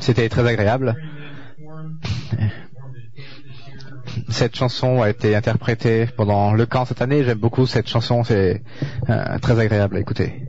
C'était très agréable. Cette chanson a été interprétée pendant le camp cette année. J'aime beaucoup cette chanson, c'est très agréable à écouter.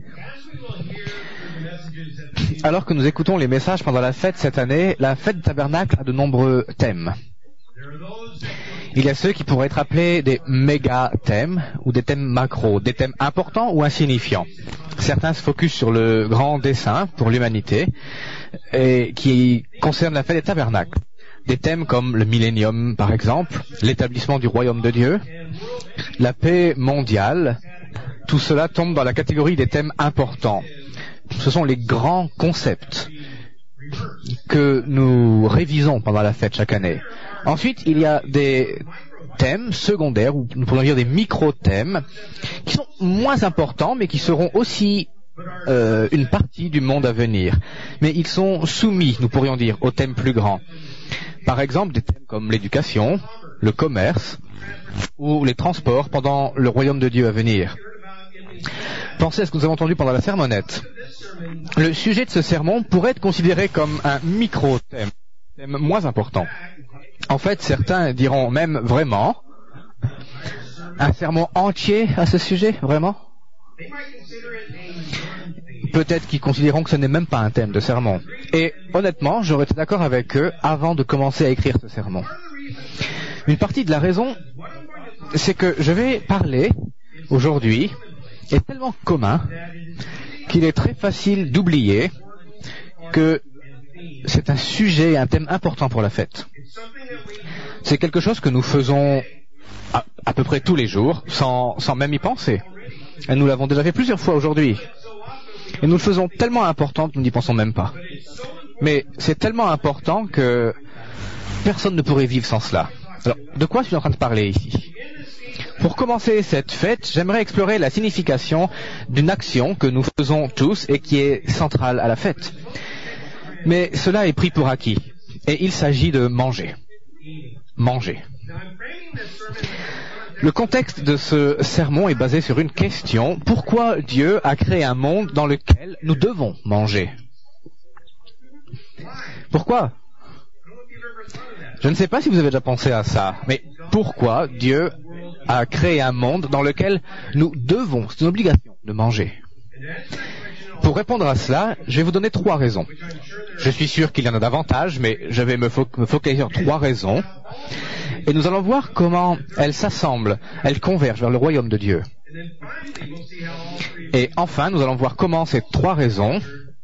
Alors que nous écoutons les messages pendant la fête cette année, la fête du tabernacle a de nombreux thèmes. Il y a ceux qui pourraient être appelés des méga-thèmes ou des thèmes macro, des thèmes importants ou insignifiants. Certains se focusent sur le grand dessein pour l'humanité et qui concernent la fête des tabernacles. Des thèmes comme le millénium, par exemple, l'établissement du royaume de Dieu, la paix mondiale, tout cela tombe dans la catégorie des thèmes importants. Ce sont les grands concepts que nous révisons pendant la fête chaque année. Ensuite, il y a des thèmes secondaires, ou nous pourrions dire des micro-thèmes, qui sont moins importants, mais qui seront aussi une partie du monde à venir. Mais ils sont soumis, nous pourrions dire, aux thèmes plus grands. Par exemple, des thèmes comme l'éducation, le commerce ou les transports pendant le royaume de Dieu à venir. Pensez à ce que nous avons entendu pendant la sermonnette. Le sujet de ce sermon pourrait être considéré comme un micro-thème, thème moins important. En fait, certains diront même vraiment un sermon entier à ce sujet, vraiment. Peut-être qu'ils considéreront que ce n'est même pas un thème de sermon. Et honnêtement, j'aurais été d'accord avec eux avant de commencer à écrire ce sermon. Une partie de la raison, c'est que je vais parler aujourd'hui est tellement commun qu'il est très facile d'oublier que c'est un sujet, un thème important pour la fête. C'est quelque chose que nous faisons à peu près tous les jours, sans même y penser. Et nous l'avons déjà fait plusieurs fois aujourd'hui. Et nous le faisons tellement important que nous n'y pensons même pas. Mais c'est tellement important que personne ne pourrait vivre sans cela. Alors, de quoi suis-je en train de parler ici ? Pour commencer cette fête, j'aimerais explorer la signification d'une action que nous faisons tous et qui est centrale à la fête. Mais cela est pris pour acquis. Et il s'agit de manger. Manger. Le contexte de ce sermon est basé sur une question. Pourquoi Dieu a créé un monde dans lequel nous devons manger ? Pourquoi ? Je ne sais pas si vous avez déjà pensé à ça, mais pourquoi Dieu a créé un monde dans lequel nous devons, c'est une obligation, de manger ? Pour répondre à cela, je vais vous donner 3 raisons. Je suis sûr qu'il y en a davantage, mais je vais me focaliser sur 3 raisons. Et nous allons voir comment elles s'assemblent, elles convergent vers le royaume de Dieu. Et enfin, nous allons voir comment ces 3 raisons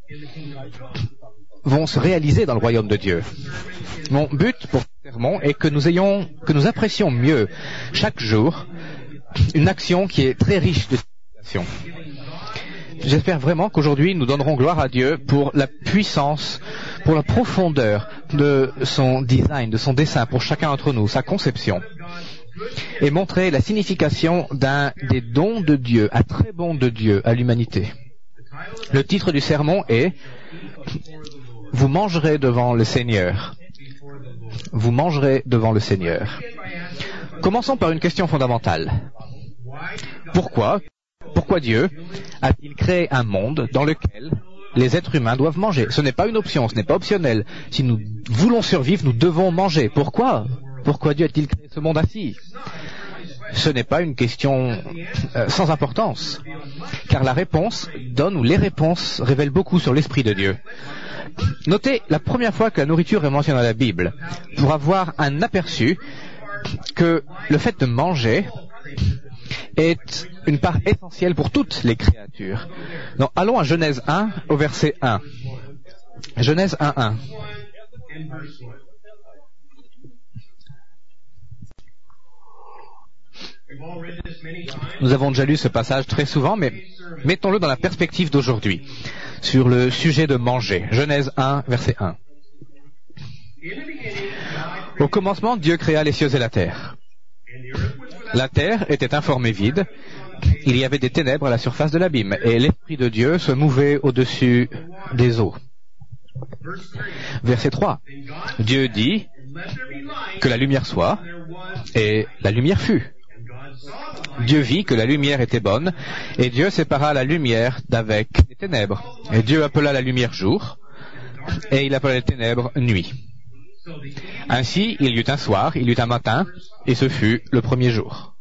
vont se réaliser dans le royaume de Dieu. Mon but pour ce sermon est que nous apprécions mieux chaque jour une action qui est très riche de signification. J'espère vraiment qu'aujourd'hui nous donnerons gloire à Dieu pour la puissance, pour la profondeur de son design, de son dessein pour chacun d'entre nous, sa conception, et montrer la signification d'un des dons de Dieu, un très bon de Dieu à l'humanité. Le titre du sermon est « Vous mangerez devant le Seigneur ». Vous mangerez devant le Seigneur. Commençons par une question fondamentale. Pourquoi Dieu a-t-il créé un monde dans lequel les êtres humains doivent manger ? Ce n'est pas une option, ce n'est pas optionnel. Si nous voulons survivre, nous devons manger. Pourquoi Dieu a-t-il créé ce monde ainsi ? Ce n'est pas une question sans importance, car la réponse donne, ou les réponses révèlent beaucoup sur l'Esprit de Dieu. Notez la première fois que la nourriture est mentionnée dans la Bible, pour avoir un aperçu que le fait de manger est une part essentielle pour toutes les créatures. Donc, allons à Genèse 1 au verset 1. Genèse 1:1. Nous avons déjà lu ce passage très souvent, mais mettons-le dans la perspective d'aujourd'hui, sur le sujet de manger. Genèse 1, verset 1. Au commencement, Dieu créa les cieux et la terre. La terre était informée vide, il y avait des ténèbres à la surface de l'abîme, et l'Esprit de Dieu se mouvait au-dessus des eaux. Verset 3. Dieu dit que la lumière soit, et la lumière fut. Dieu vit que la lumière était bonne, et Dieu sépara la lumière d'avec les ténèbres. Et Dieu appela la lumière jour, et il appela les ténèbres nuit. Ainsi, il y eut un soir, il y eut un matin, et ce fut le premier jour.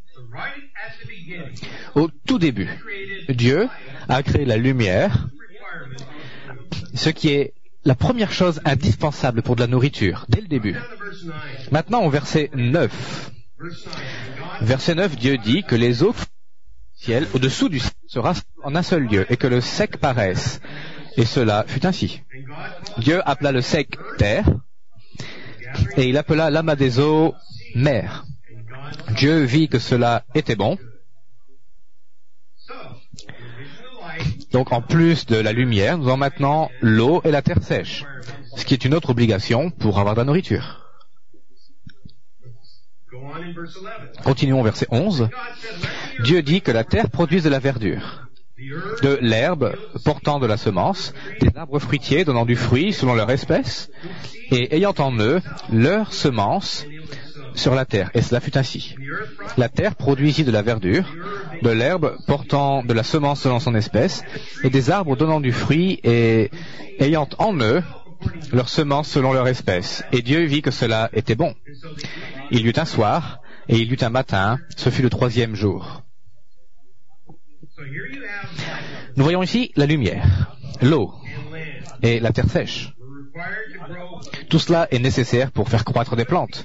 Au tout début, Dieu a créé la lumière, ce qui est la première chose indispensable pour de la nourriture, dès le début. Maintenant, au verset 9. Verset 9, Dieu dit que les eaux du ciel, au-dessous du ciel, se rassemblent en un seul lieu, et que le sec paraisse. Et cela fut ainsi. Dieu appela le sec terre, et il appela l'amas des eaux mer. Dieu vit que cela était bon. Donc en plus de la lumière, nous avons maintenant l'eau et la terre sèche, ce qui est une autre obligation pour avoir de la nourriture. Continuons au verset 11. Dieu dit que la terre produise de la verdure, de l'herbe portant de la semence, des arbres fruitiers donnant du fruit selon leur espèce, et ayant en eux leur semence sur la terre. Et cela fut ainsi. La terre produisit de la verdure, de l'herbe portant de la semence selon son espèce, et des arbres donnant du fruit et ayant en eux leur semence selon leur espèce. Et Dieu vit que cela était bon. Il y eut un soir, et il y eut un matin, ce fut le troisième jour. Nous voyons ici la lumière, l'eau et la terre sèche. Tout cela est nécessaire pour faire croître des plantes.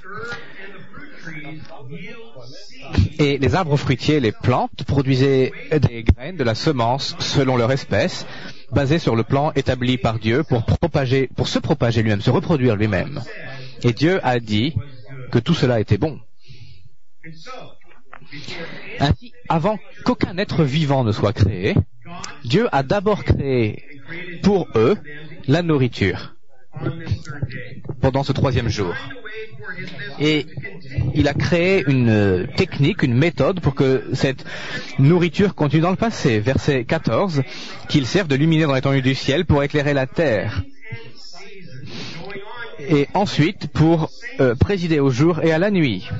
Et les arbres fruitiers, les plantes, produisaient des graines de la semence selon leur espèce, basées sur le plan établi par Dieu pour se propager lui-même, se reproduire lui-même. Et Dieu a dit que tout cela était bon. Ainsi, avant qu'aucun être vivant ne soit créé, Dieu a d'abord créé pour eux la nourriture pendant ce troisième jour. Et il a créé une technique, une méthode pour que cette nourriture continue dans le passé. Verset 14, qu'il serve de luminaire dans l'étendue du ciel pour éclairer la terre. Et ensuite pour présider au jour et à la nuit,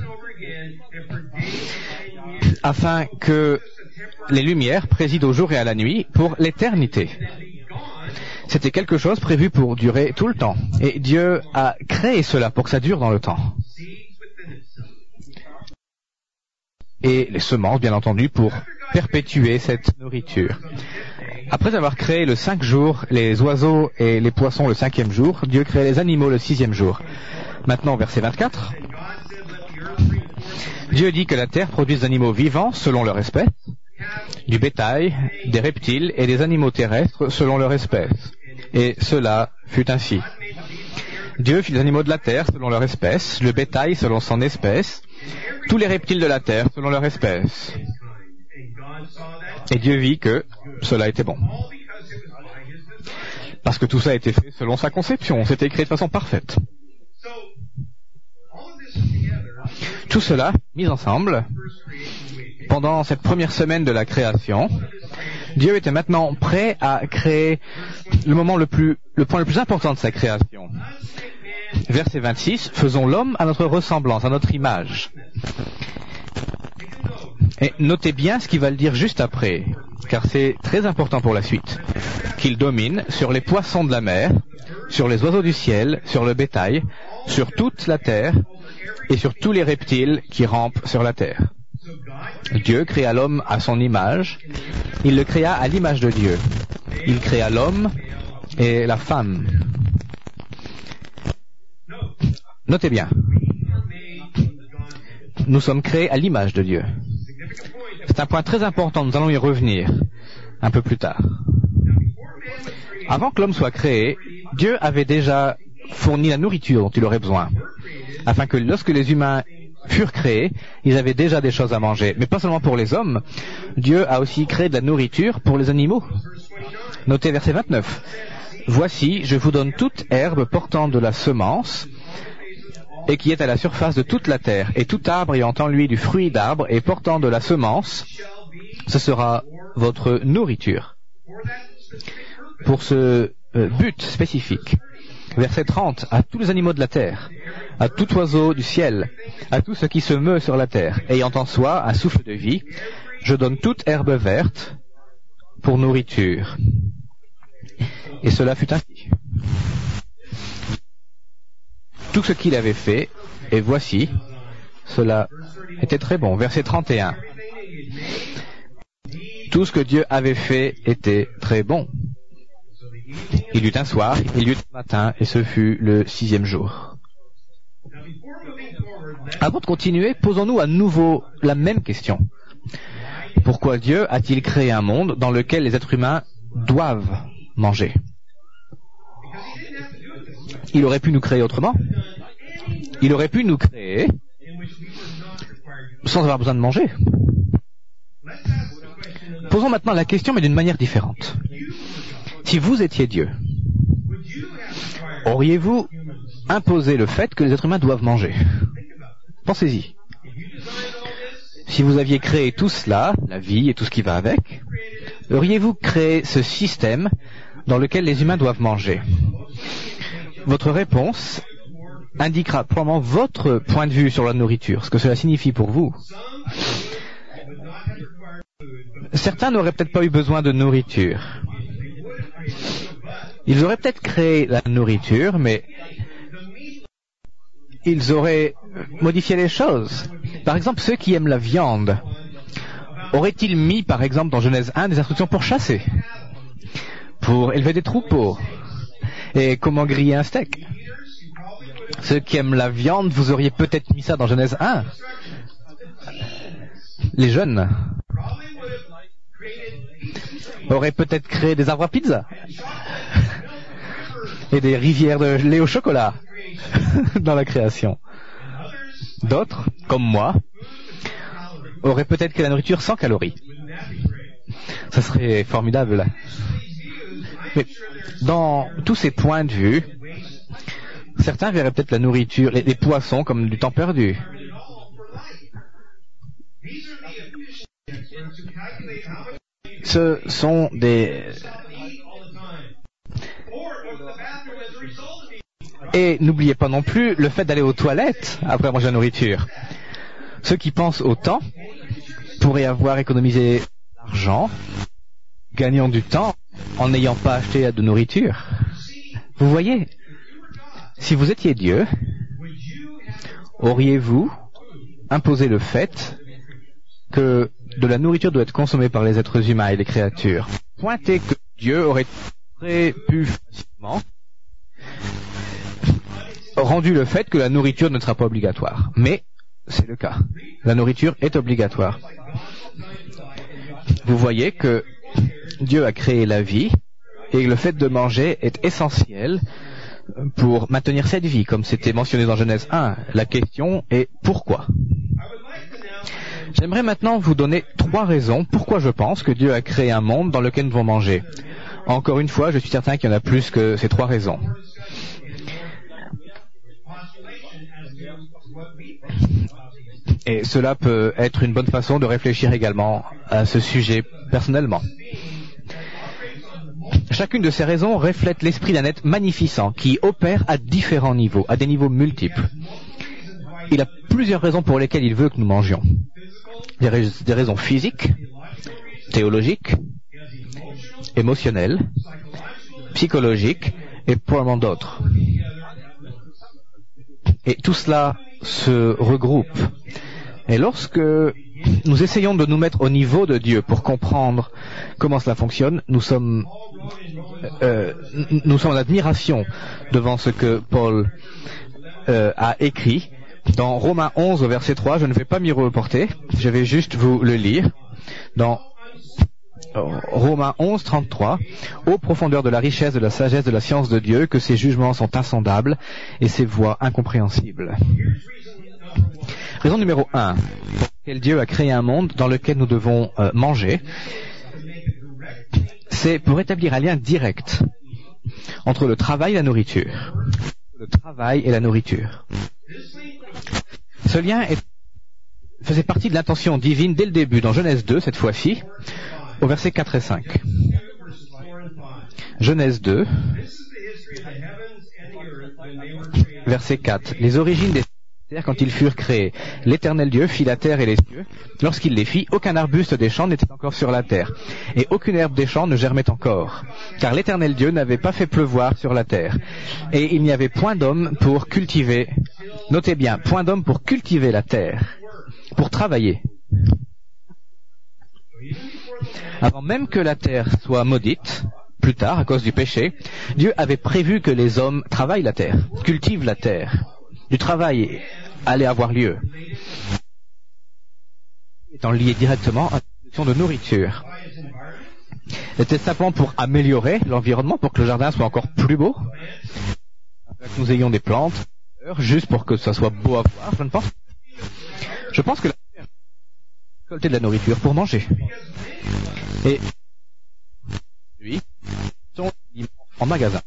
afin que les lumières président au jour et à la nuit pour l'éternité. C'était quelque chose prévu pour durer tout le temps. Et Dieu a créé cela pour que ça dure dans le temps. Et les semences, bien entendu, pour perpétuer cette nourriture. Après avoir créé le 5 jours, les oiseaux et les poissons le 5e jour, Dieu crée les animaux le 6e jour. Maintenant, verset 24. Dieu dit que la terre produise des animaux vivants selon leur espèce, du bétail, des reptiles et des animaux terrestres selon leur espèce. Et cela fut ainsi. Dieu fit les animaux de la terre selon leur espèce, le bétail selon son espèce, tous les reptiles de la terre selon leur espèce. Et Dieu vit que cela était bon. Parce que tout ça a été fait selon sa conception, c'était créé de façon parfaite. Tout cela, mis ensemble, pendant cette première semaine de la création, Dieu était maintenant prêt à créer le point le plus important de sa création. Verset 26, faisons l'homme à notre ressemblance, à notre image. Et notez bien ce qu'il va le dire juste après, car c'est très important pour la suite. Qu'il domine sur les poissons de la mer, sur les oiseaux du ciel, sur le bétail, sur toute la terre et sur tous les reptiles qui rampent sur la terre. Dieu créa l'homme à son image, il le créa à l'image de Dieu. Il créa l'homme et la femme. Notez bien, nous sommes créés à l'image de Dieu. C'est un point très important, nous allons y revenir un peu plus tard. Avant que l'homme soit créé, Dieu avait déjà fourni la nourriture dont il aurait besoin, afin que lorsque les humains furent créés, ils avaient déjà des choses à manger. Mais pas seulement pour les hommes, Dieu a aussi créé de la nourriture pour les animaux. Notez verset 29. Voici, je vous donne toute herbe portant de la semence, et qui est à la surface de toute la terre, et tout arbre ayant en lui du fruit d'arbre et portant de la semence, ce sera votre nourriture. Pour ce but spécifique. Verset 30, à tous les animaux de la terre, à tout oiseau du ciel, à tout ce qui se meut sur la terre, ayant en soi un souffle de vie, je donne toute herbe verte pour nourriture. Et cela fut ainsi. tout ce qu'il avait fait, et voici, cela était très bon. Verset 31. Tout ce que Dieu avait fait était très bon. Il y eut un soir, il y eut un matin, et ce fut le 6e jour. Avant de continuer, posons-nous à nouveau la même question. Pourquoi Dieu a-t-il créé un monde dans lequel les êtres humains doivent manger? Il aurait pu nous créer autrement. Il aurait pu nous créer sans avoir besoin de manger. Posons maintenant la question, mais d'une manière différente. Si vous étiez Dieu, auriez-vous imposé le fait que les êtres humains doivent manger? Pensez-y. Si vous aviez créé tout cela, la vie et tout ce qui va avec, auriez-vous créé ce système dans lequel les humains doivent manger? Votre réponse indiquera probablement votre point de vue sur la nourriture, ce que cela signifie pour vous. Certains n'auraient peut-être pas eu besoin de nourriture. Ils auraient peut-être créé la nourriture, mais ils auraient modifié les choses. Par exemple, ceux qui aiment la viande, auraient-ils mis, par exemple, dans Genèse 1, des instructions pour chasser, pour élever des troupeaux, et comment griller un steak? Ceux qui aiment la viande, vous auriez peut-être mis ça dans Genèse 1. Les jeunes auraient peut-être créé des arbres à pizza et des rivières de lait au chocolat dans la création. D'autres, comme moi, auraient peut-être créé la nourriture sans calories. Ça serait formidable. Mais dans tous ces points de vue, certains verraient peut-être la nourriture, les poissons comme du temps perdu. Ce sont des... Et n'oubliez pas non plus le fait d'aller aux toilettes après manger la nourriture. Ceux qui pensent au temps pourraient avoir économisé de l'argent, gagnant du temps en n'ayant pas acheté de nourriture. Vous voyez, si vous étiez Dieu, auriez-vous imposé le fait que de la nourriture doit être consommée par les êtres humains et les créatures? Pointez que Dieu aurait pu facilement rendu le fait que la nourriture ne sera pas obligatoire. Mais c'est le cas. La nourriture est obligatoire. Vous voyez que Dieu a créé la vie et le fait de manger est essentiel pour maintenir cette vie, comme c'était mentionné dans Genèse 1. La question est pourquoi? J'aimerais maintenant vous donner 3 raisons pourquoi je pense que Dieu a créé un monde dans lequel nous devons manger. Encore une fois, je suis certain qu'il y en a plus que ces 3 raisons. Et cela peut être une bonne façon de réfléchir également à ce sujet personnellement. Chacune de ces raisons reflète l'esprit d'un être magnificent qui opère à différents niveaux, à des niveaux multiples. Il a plusieurs raisons pour lesquelles il veut que nous mangions. Des raisons physiques, théologiques, émotionnelles, psychologiques et probablement d'autres. Et tout cela se regroupe. Et lorsque nous essayons de nous mettre au niveau de Dieu pour comprendre comment cela fonctionne, nous sommes en admiration devant ce que Paul a écrit dans Romains 11 au verset 3. Je ne vais pas m'y reporter, je vais juste vous le lire. Dans Romains 11, 33, « Ô profondeur de la richesse, de la sagesse, de la science de Dieu, que ses jugements sont insondables et ses voies incompréhensibles. » Raison numéro 1, pour laquelle Dieu a créé un monde dans lequel nous devons manger, c'est pour établir un lien direct entre le travail et la nourriture. Le travail et la nourriture. Ce lien faisait partie de l'intention divine dès le début, dans Genèse 2, cette fois-ci, au verset 4 et 5. Genèse 2, verset 4. Les origines des terre quand ils furent créés. L'Éternel Dieu fit la terre et les cieux. Lorsqu'il les fit, aucun arbuste des champs n'était encore sur la terre, et aucune herbe des champs ne germait encore, car l'Éternel Dieu n'avait pas fait pleuvoir sur la terre. Et il n'y avait point d'homme pour cultiver, notez bien, point d'homme pour cultiver la terre, pour travailler. Avant même que la terre soit maudite, plus tard, à cause du péché, Dieu avait prévu que les hommes travaillent la terre, cultivent la terre. Du travail allait avoir lieu, étant lié directement à la production de nourriture. C'était simplement pour améliorer l'environnement, pour que le jardin soit encore plus beau, que nous ayons des plantes, juste pour que ça soit beau à voir, je ne pense. Je pense que la terre récolter de la nourriture pour manger. Et lui, sont en magasin.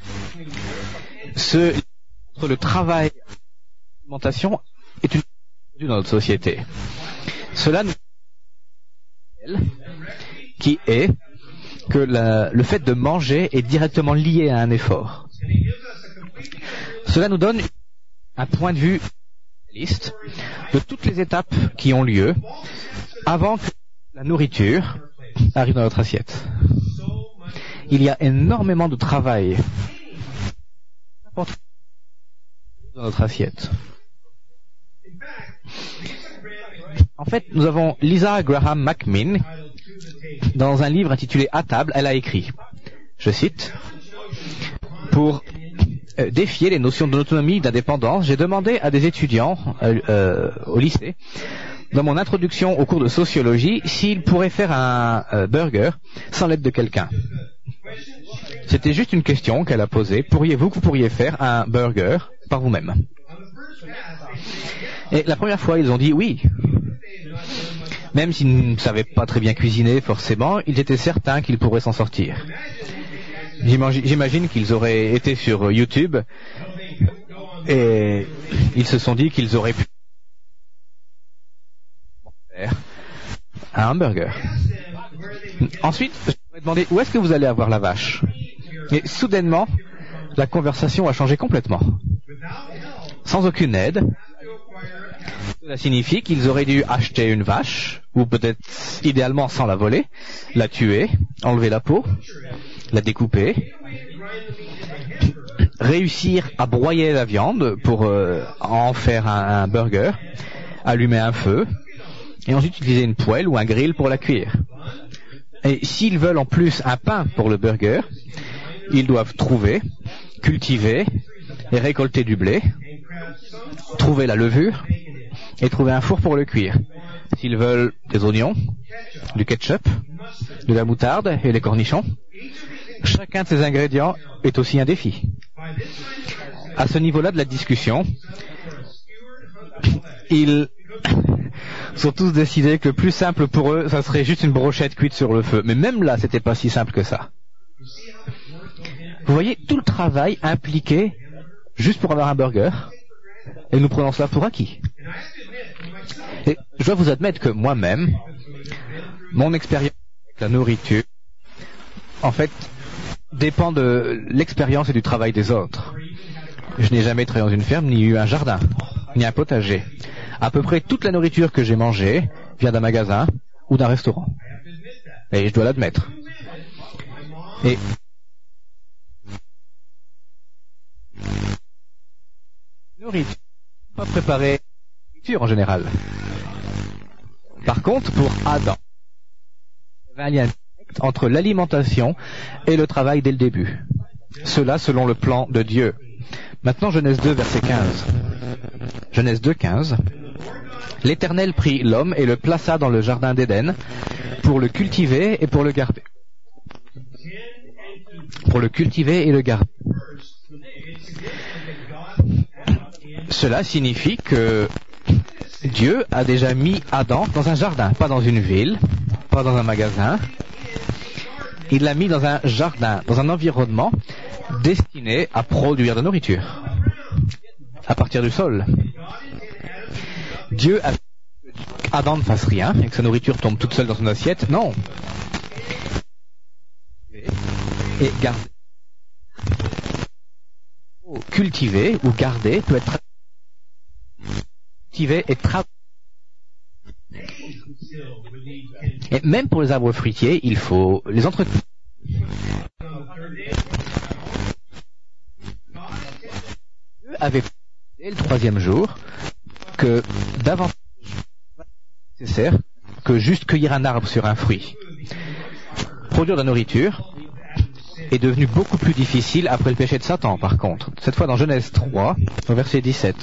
Entre le travail et l'alimentation est une dans notre société. Cela nous qui est que le fait de manger est directement lié à un effort. Cela nous donne un point de vue réaliste de toutes les étapes qui ont lieu avant que la nourriture arrive dans notre assiette. Il y a énormément de travail dans notre assiette. En fait, nous avons Lisa Graham McMinn, dans un livre intitulé À table, elle a écrit, je cite, pour défier les notions d'autonomie et d'indépendance, j'ai demandé à des étudiants au lycée, dans mon introduction au cours de sociologie, s'ils pourraient faire un burger sans l'aide de quelqu'un. C'était juste une question qu'elle a posée. Vous pourriez faire un burger par vous-même? Et la première fois, ils ont dit oui. Même s'ils ne savaient pas très bien cuisiner, forcément, ils étaient certains qu'ils pourraient s'en sortir. J'imagine qu'ils auraient été sur YouTube et ils se sont dit qu'ils auraient pu faire un hamburger. Ensuite, je me suis demandé où est-ce que vous allez avoir la vache? Et soudainement, la conversation a changé complètement. Sans aucune aide, cela signifie qu'ils auraient dû acheter une vache, ou peut-être idéalement sans la voler, la tuer, enlever la peau, la découper, réussir à broyer la viande pour en faire un burger, allumer un feu, et ensuite utiliser une poêle ou un grill pour la cuire. Et s'ils veulent en plus un pain pour le burger, ils doivent trouver, cultiver et récolter du blé, trouver la levure et trouver un four pour le cuire. S'ils veulent des oignons, du ketchup, de la moutarde et des cornichons, chacun de ces ingrédients est aussi un défi. À ce niveau-là de la discussion, ils sont tous décidés que le plus simple pour eux, ça serait juste une brochette cuite sur le feu. Mais même là, c'était pas si simple que ça. Vous voyez tout le travail impliqué juste pour avoir un burger, et nous prenons cela pour acquis. Et je dois vous admettre que moi-même, mon expérience avec la nourriture, en fait, dépend de l'expérience et du travail des autres. Je n'ai jamais travaillé dans une ferme, ni eu un jardin, ni un potager. À peu près toute la nourriture que j'ai mangée vient d'un magasin ou d'un restaurant. Et je dois l'admettre. Et nourriture, pas préparer nourriture en général. Par contre, pour Adam, il y avait un lien direct entre l'alimentation et le travail dès le début. Cela selon le plan de Dieu. Maintenant, Genèse 2, verset 15. Genèse 2, 15. L'Éternel prit l'homme et le plaça dans le jardin d'Éden pour le cultiver et pour le garder. Pour le cultiver et le garder. Cela signifie que Dieu a déjà mis Adam dans un jardin, pas dans une ville, pas dans un magasin. Il l'a mis dans un jardin, dans un environnement destiné à produire de la nourriture, à partir du sol. Dieu a qu'Adam ne fasse rien et que sa nourriture tombe toute seule dans son assiette. Non. Et garder, cultiver ou garder peut être cultiver et travailler. Et même pour les arbres fruitiers, il faut les entretenir. Dieu avait précisé le troisième jour que davantage nécessaire que juste cueillir un arbre sur un fruit. Produire de la nourriture est devenu beaucoup plus difficile après le péché de Satan, par contre. Cette fois dans Genèse 3, au verset 17.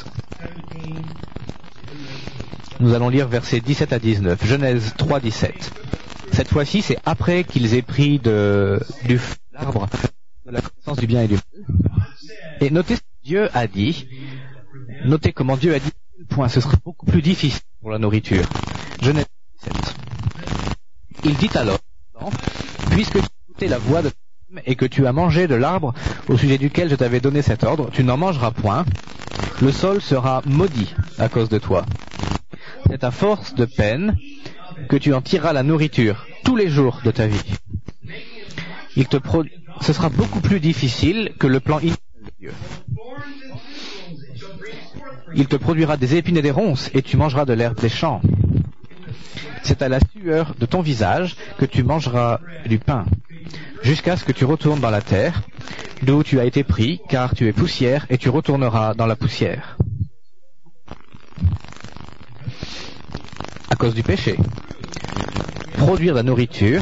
Nous allons lire versets 17 à 19. Genèse 3, 17. Cette fois-ci, c'est après qu'ils aient pris de l'arbre de la connaissance du bien et du mal. Et notez ce que Dieu a dit. Notez comment Dieu a dit à quel point ce serait beaucoup plus difficile pour la nourriture. Genèse 17. Il dit alors, puisque tu as écouté la voix de et que tu as mangé de l'arbre au sujet duquel je t'avais donné cet ordre, tu n'en mangeras point. Le sol sera maudit à cause de toi. C'est à force de peine que tu en tireras la nourriture tous les jours de ta vie. Ce sera beaucoup plus difficile que le plan initial de Dieu. Il te produira des épines et des ronces et tu mangeras de l'herbe des champs. C'est à la sueur de ton visage que tu mangeras du pain, jusqu'à ce que tu retournes dans la terre, d'où tu as été pris, car tu es poussière, et tu retourneras dans la poussière. À cause du péché. Produire de la nourriture,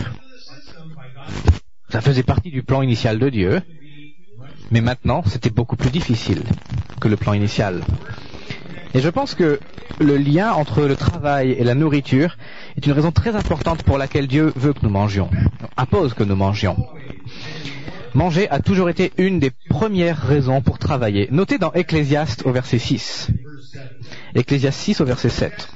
ça faisait partie du plan initial de Dieu, mais maintenant, c'était beaucoup plus difficile que le plan initial. Et je pense que le lien entre le travail et la nourriture est une raison très importante pour laquelle Dieu veut que nous mangions, impose que nous mangions. Manger a toujours été une des premières raisons pour travailler. Notez dans Ecclésiaste au verset 6. Ecclésiaste 6 au verset 7.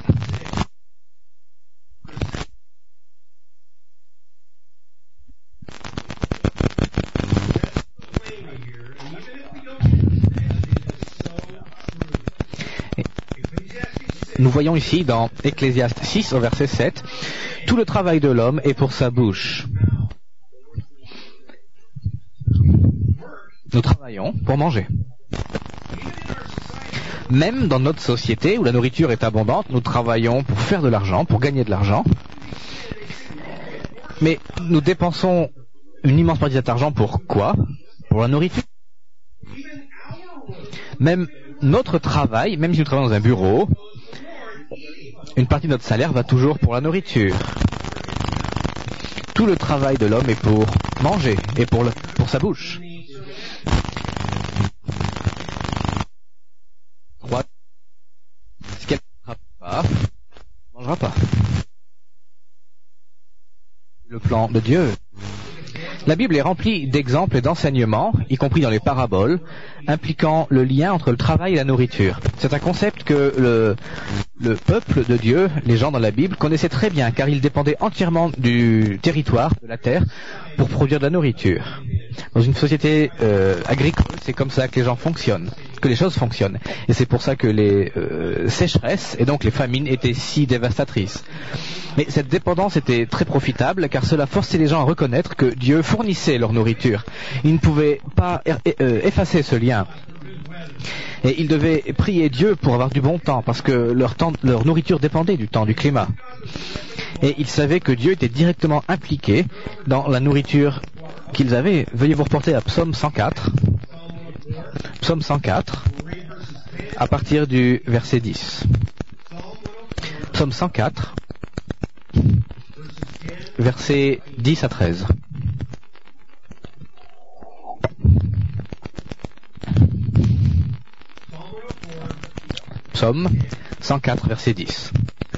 Nous voyons ici dans Ecclésiaste 6 au verset 7, tout le travail de l'homme est pour sa bouche. Nous travaillons pour manger. Même dans notre société où la nourriture est abondante, nous travaillons pour faire de l'argent, pour gagner de l'argent. Mais nous dépensons une immense partie de cet argent pour quoi? Pour la nourriture. Même notre travail, même si nous travaillons dans un bureau, une partie de notre salaire va toujours pour la nourriture. Tout le travail de l'homme est pour manger et pour sa bouche. Ce qu'elle ne mangera pas. Le plan de Dieu. La Bible est remplie d'exemples et d'enseignements, y compris dans les paraboles, impliquant le lien entre le travail et la nourriture. C'est un concept que le peuple de Dieu, les gens dans la Bible, connaissaient très bien, car ils dépendaient entièrement du territoire, de la terre, pour produire de la nourriture. Dans une société agricole, c'est comme ça que les gens fonctionnent, que les choses fonctionnent. Et c'est pour ça que les sécheresses et donc les famines étaient si dévastatrices. Mais cette dépendance était très profitable, car cela forçait les gens à reconnaître que Dieu fournissait leur nourriture. Ils ne pouvaient pas effacer ce lien. Et ils devaient prier Dieu pour avoir du bon temps, parce que leur nourriture dépendait du temps, du climat. Et ils savaient que Dieu était directement impliqué dans la nourriture qu'ils avaient. Veuillez vous reporter à Psaume 104. Psaume 104, à partir du verset 10. Psaume 104, versets 10 à 13. Psaume 104, verset 10.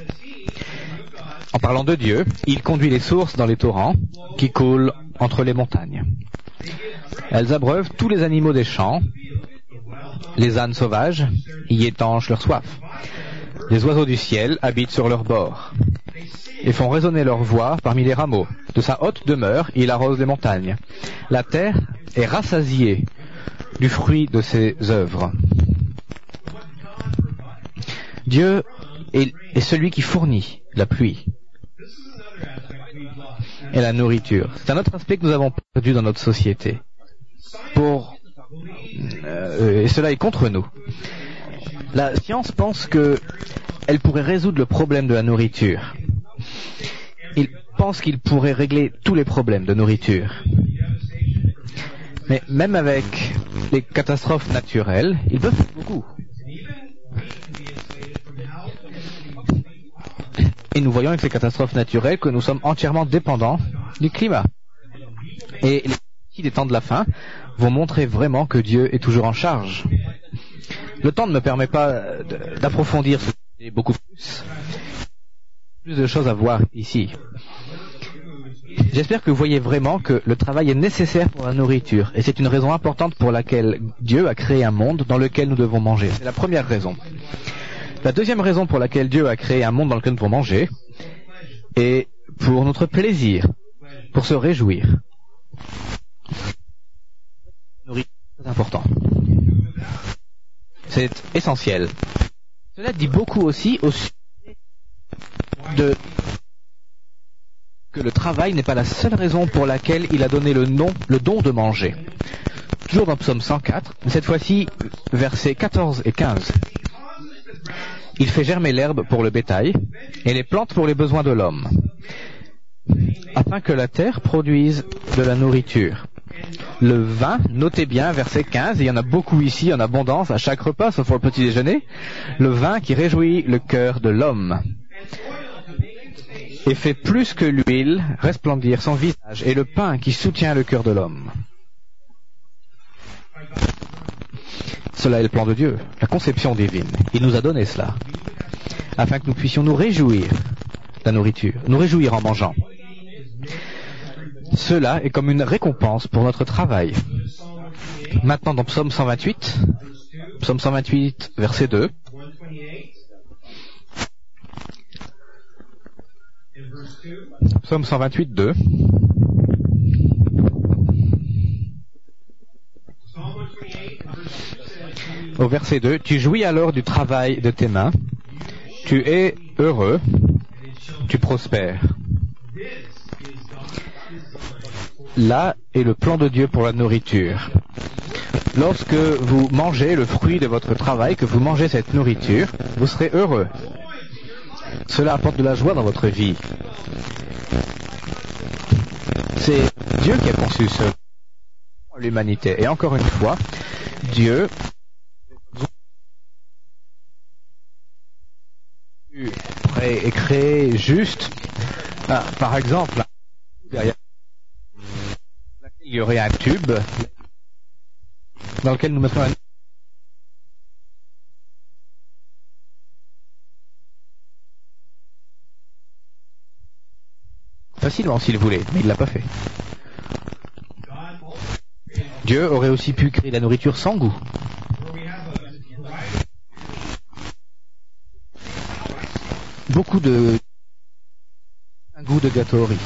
En parlant de Dieu, il conduit les sources dans les torrents qui coulent entre les montagnes. Elles abreuvent tous les animaux des champs, les ânes sauvages y étanchent leur soif. Les oiseaux du ciel habitent sur leurs bords et font résonner leur voix parmi les rameaux. De sa haute demeure, il arrose les montagnes. La terre est rassasiée du fruit de ses œuvres. Dieu est celui qui fournit la pluie et la nourriture. C'est un autre aspect que nous avons perdu dans notre société. Et cela est contre nous. La science pense que elle pourrait résoudre le problème de la nourriture. Ils pensent qu'ils pourraient régler tous les problèmes de nourriture. Mais même avec les catastrophes naturelles, ils peuvent faire beaucoup. Et nous voyons avec ces catastrophes naturelles que nous sommes entièrement dépendants du climat. Et les petits des temps de la fin vont montrer vraiment que Dieu est toujours en charge. Le temps ne me permet pas d'approfondir ce sujet beaucoup plus de choses à voir ici. J'espère que vous voyez vraiment que le travail est nécessaire pour la nourriture, et c'est une raison importante pour laquelle Dieu a créé un monde dans lequel nous devons manger. C'est la première raison. La deuxième raison pour laquelle Dieu a créé un monde dans lequel nous devons manger est pour notre plaisir, pour se réjouir. La nourriture, c'est important. C'est essentiel. Cela dit beaucoup aussi au sujet que le travail n'est pas la seule raison pour laquelle il a donné le don de manger. Toujours dans Psaume 104, mais cette fois-ci, versets 14 et 15. Il fait germer l'herbe pour le bétail et les plantes pour les besoins de l'homme, afin que la terre produise de la nourriture. Le vin, notez bien, verset 15, et il y en a beaucoup ici en abondance à chaque repas, sauf pour le petit déjeuner, le vin qui réjouit le cœur de l'homme et fait plus que l'huile resplendir son visage, et le pain qui soutient le cœur de l'homme. Cela est le plan de Dieu, la conception divine. Il nous a donné cela, afin que nous puissions nous réjouir de la nourriture, nous réjouir en mangeant. Cela est comme une récompense pour notre travail. Maintenant dans Psaume 128, verset 2. Psaume 128, 2. Au verset 2, tu jouis alors du travail de tes mains, tu es heureux, tu prospères. Là est le plan de Dieu pour la nourriture. Lorsque vous mangez le fruit de votre travail, que vous mangez cette nourriture, vous serez heureux. Cela apporte de la joie dans votre vie. C'est Dieu qui a conçu l'humanité. Et encore une fois, Dieu est créé juste. Par exemple, derrière il y aurait un tube dans lequel nous mettons un... facilement s'il voulait, mais il l'a pas fait. Dieu aurait aussi pu créer la nourriture sans goût. Un goût de gâteau riz.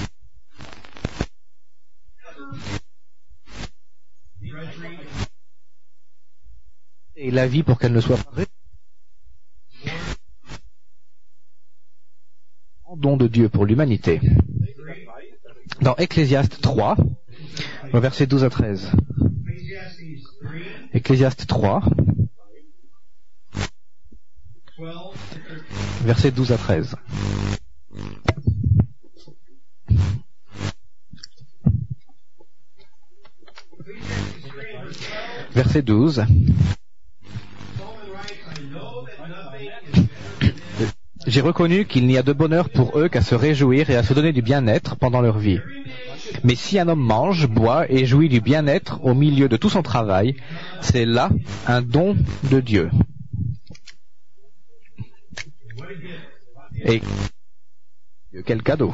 Et la vie pour qu'elle ne soit pas en don de Dieu pour l'humanité. Dans Ecclésiaste 3, au verset 12 à 13. Ecclésiaste 3, verset 12 à 13. Verset 12. J'ai reconnu qu'il n'y a de bonheur pour eux qu'à se réjouir et à se donner du bien-être pendant leur vie. Mais si un homme mange, boit et jouit du bien-être au milieu de tout son travail, c'est là un don de Dieu. Et quel cadeau!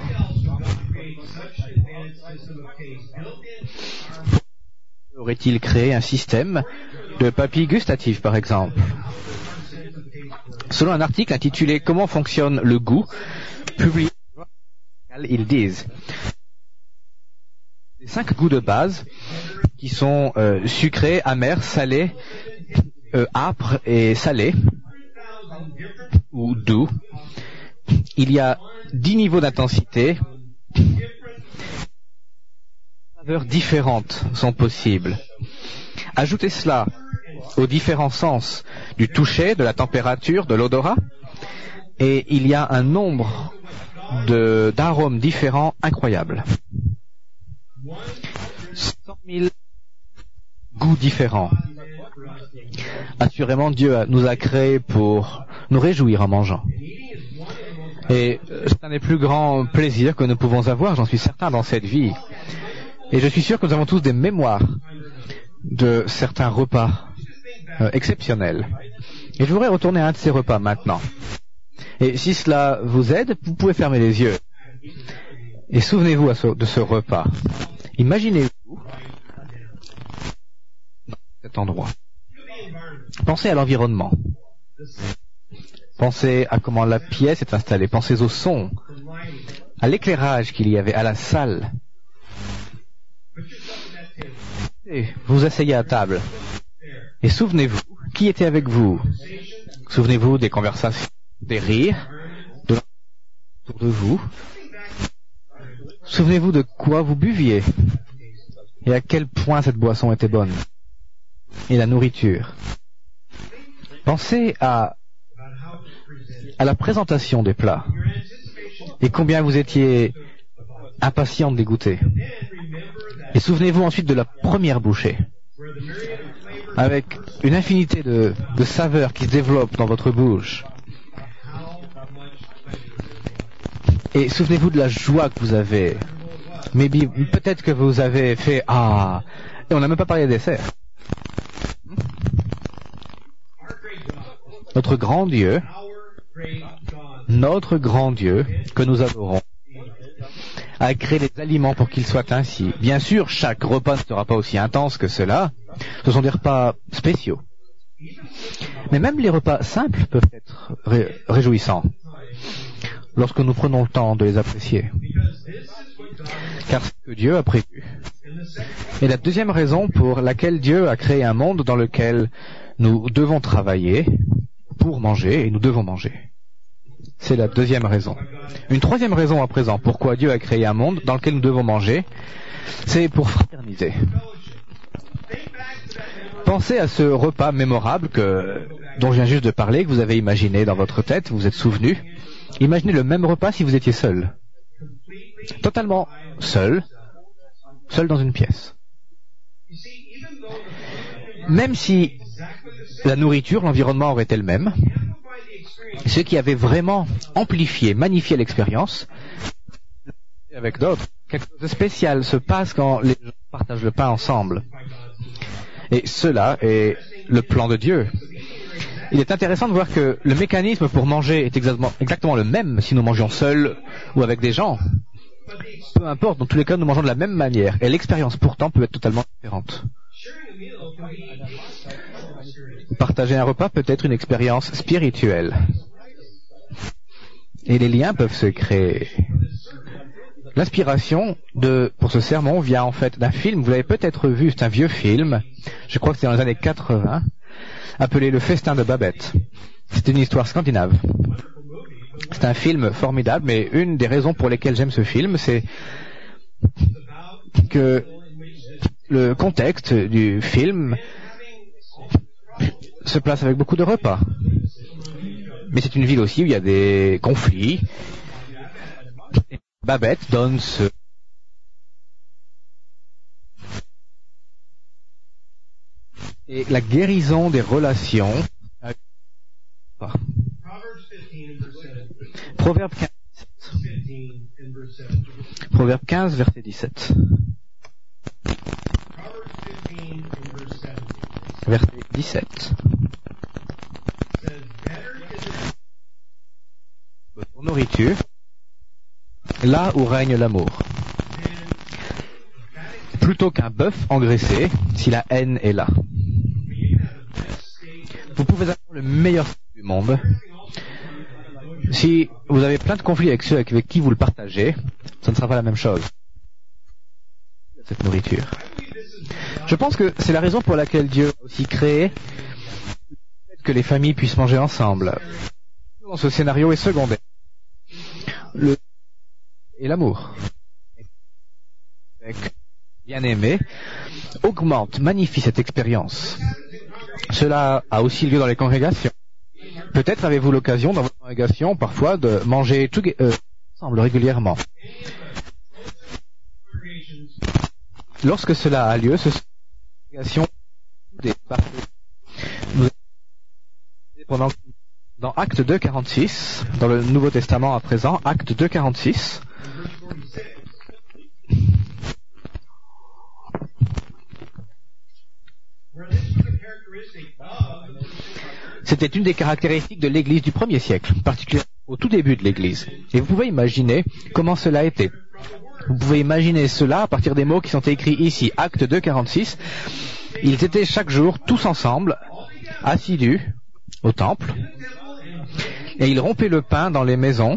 Aurait-il créé un système de papilles gustatives, par exemple? Selon un article intitulé « Comment fonctionne le goût », publié, ils disent 5 goûts de base qui sont sucrés, amers, salés, âpres et salés, ou doux. Il y a 10 niveaux d'intensité. Saveurs différentes sont possibles. Ajoutez cela aux différents sens du toucher, de la température, de l'odorat, Et il y a un nombre d'arômes différents incroyables. 100 000 goûts différents. Assurément, Dieu nous a créés pour nous réjouir en mangeant. Et c'est un des plus grands plaisirs que nous pouvons avoir, j'en suis certain, dans cette vie. Et je suis sûr que nous avons tous des mémoires de certains repas exceptionnels. Et je voudrais retourner à un de ces repas maintenant. Et si cela vous aide, vous pouvez fermer les yeux. Et souvenez-vous de ce repas. Imaginez-vous dans cet endroit. Pensez à l'environnement. Pensez à comment la pièce est installée. Pensez au son, à l'éclairage qu'il y avait, à la salle. Et vous vous asseyez à table. Et souvenez-vous, qui était avec vous? Souvenez-vous des conversations, des rires, de autour de vous. Souvenez-vous de quoi vous buviez et à quel point cette boisson était bonne. Et la nourriture. Pensez à la présentation des plats et combien vous étiez impatient de les goûter. Et souvenez-vous ensuite de la première bouchée, avec une infinité de saveurs qui se développent dans votre bouche. Et souvenez-vous de la joie que vous avez. Mais peut-être que vous avez fait « Ah !» et on n'a même pas parlé des desserts. Notre grand Dieu, que nous adorons, a créé les aliments pour qu'ils soient ainsi. Bien sûr, chaque repas ne sera pas aussi intense que cela. Ce sont des repas spéciaux. Mais même les repas simples peuvent être réjouissants lorsque nous prenons le temps de les apprécier. Car c'est ce que Dieu a prévu. Et la deuxième raison pour laquelle Dieu a créé un monde dans lequel nous devons travailler pour manger et nous devons manger. C'est la deuxième raison. Une troisième raison à présent pourquoi Dieu a créé un monde dans lequel nous devons manger, c'est pour fraterniser. Pensez à ce repas mémorable dont je viens juste de parler, que vous avez imaginé dans votre tête, vous vous êtes souvenu. Imaginez le même repas si vous étiez seul. Totalement seul dans une pièce. Même si la nourriture, l'environnement aurait été le même, ce qui avait vraiment amplifié, magnifié l'expérience, avec d'autres, quelque chose de spécial se passe quand les gens partagent le pain ensemble. Et cela est le plan de Dieu. Il est intéressant de voir que le mécanisme pour manger est exactement le même si nous mangeons seuls ou avec des gens. Peu importe, dans tous les cas, nous mangeons de la même manière. Et l'expérience, pourtant, peut être totalement différente. Partager un repas peut être une expérience spirituelle. Et les liens peuvent se créer. L'inspiration pour ce sermon vient en fait d'un film, vous l'avez peut-être vu, c'est un vieux film, je crois que c'est dans les années 80, appelé Le Festin de Babette. C'est une histoire scandinave. C'est un film formidable, mais une des raisons pour lesquelles j'aime ce film, c'est que le contexte du film se place avec beaucoup de repas. Mais c'est une ville aussi où il y a des conflits. Et Babette donne et la guérison des relations. Proverbe 15, verset 17. Verset 17. Votre nourriture, là où règne l'amour. Plutôt qu'un bœuf engraissé, si la haine est là. Vous pouvez avoir le meilleur du monde. Si vous avez plein de conflits avec ceux avec qui vous le partagez, ça ne sera pas la même chose. Cette nourriture. Je pense que c'est la raison pour laquelle Dieu a aussi créé que les familles puissent manger ensemble. Dans ce scénario est secondaire. Et l'amour. Avec bien-aimé, augmente, magnifie cette expérience. Cela a aussi lieu dans les congrégations. Peut-être avez-vous l'occasion dans votre congrégation parfois de manger ensemble régulièrement. Lorsque cela a lieu, ce sont des congrégations dans Acte 2,46, dans le Nouveau Testament à présent, Acte 2,46. C'était une des caractéristiques de l'Église du premier siècle, particulièrement au tout début de l'Église. Et vous pouvez imaginer comment cela a été. Vous pouvez imaginer cela à partir des mots qui sont écrits ici, Acte 2,46. Ils étaient chaque jour tous ensemble, assidus au temple, et ils rompaient le pain dans les maisons